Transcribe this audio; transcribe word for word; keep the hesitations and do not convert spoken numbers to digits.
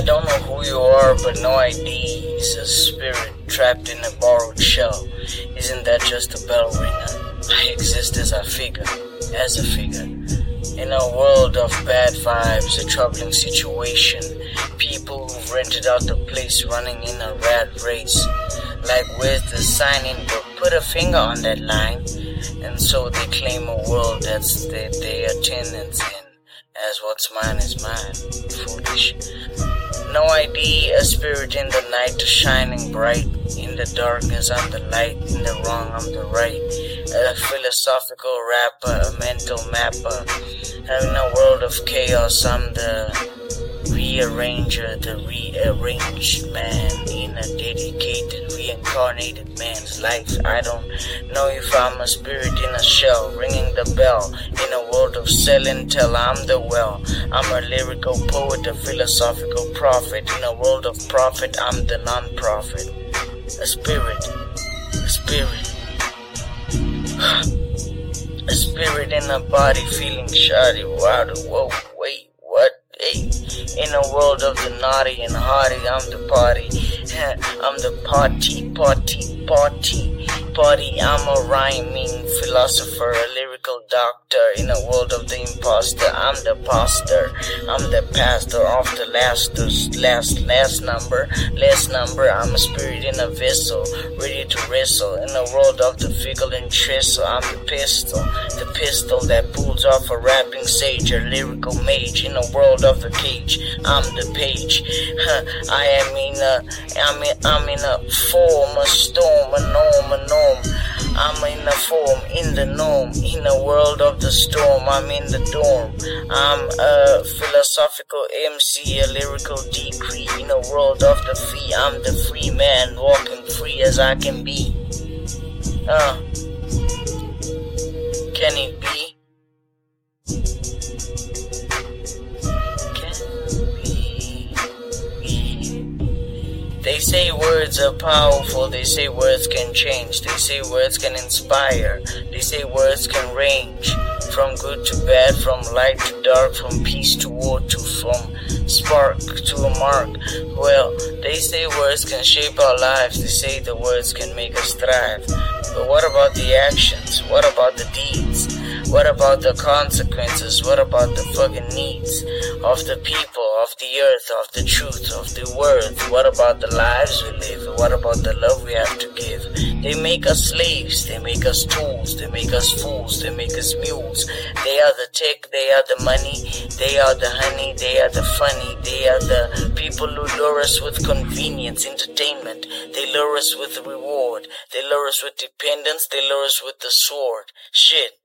don't know who you are, but no I D is a spirit trapped in a borrowed shell. Isn't that just a bell ringer? I exist as a figure, as a figure. In a world of bad vibes, a troubling situation. People who've rented out the place running in a rat race. Like where's the sign-in book? Put a finger on that line. And so they claim a world that's their, their tenants in. As what's mine is mine. Foolish. No I D, a spirit in the night, shining bright. In the darkness, I'm the light. In the wrong, I'm the right. A philosophical rapper, a mental mapper. In a world of chaos, I'm the rearranger, the rearranged man. In a dedicated, reincarnated man's life. I don't know if I'm a spirit in a shell, ringing the bell. In a world of selling tell, I'm the well. I'm a lyrical poet, a philosophical prophet. In a world of profit, I'm the non-profit. A spirit, a spirit. A spirit in a body feeling shoddy. Wow, whoa, wait, what? Hey. In a world of the naughty and hardy, I'm the party. I'm the party, party, party, party. I'm a rhyming philosopher, a lyrical doctor. In a world of the imposter, I'm the pastor. I'm the pastor of the last, last, last number, last number. I'm a spirit in a vessel, ready to wrestle. In a world of the fickle and trestle, I'm the pistol, the pistol that pulls off a rapping sage, a lyrical mage. In a world of the cage, I'm the page. Huh, I am in a, I'm in, I'm in a form, a storm, a norm, a norm. I'm in a form, in the norm. In a world of the storm, I'm in the dorm. I'm a philosophical M C, a lyrical decree. In a world of the free, I'm the free man, walking free as I can be. Uh, can it be? They say words are powerful, they say words can change, they say words can inspire, they say words can range from good to bad, from light to dark, from peace to war, to from spark to a mark. Well, they say words can shape our lives, they say the words can make us thrive. But what about the actions? What about the deeds? What about the consequences? What about the fucking needs of the people, of the earth, of the truth, of the worth? What about the lives we live? What about the love we have to give? They make us slaves, they make us tools, they make us fools, they make us mules. They are the tech, they are the money, they are the honey, they are the funny, they are the people who lure us with convenience, entertainment. They lure us with reward, they lure us with dependence, they lure us with the sword. Shit.